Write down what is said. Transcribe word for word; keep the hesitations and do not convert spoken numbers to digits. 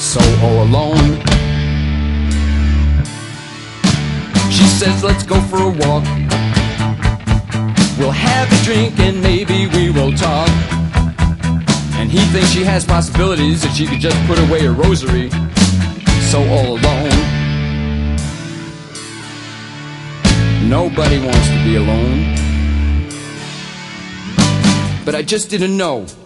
so all alone. She says, let's go for a walk. We'll have a drink and maybe we will talk. And he thinks she has possibilities if she could just put away her rosary, so all alone. Nobody wants to be alone, but I just didn't know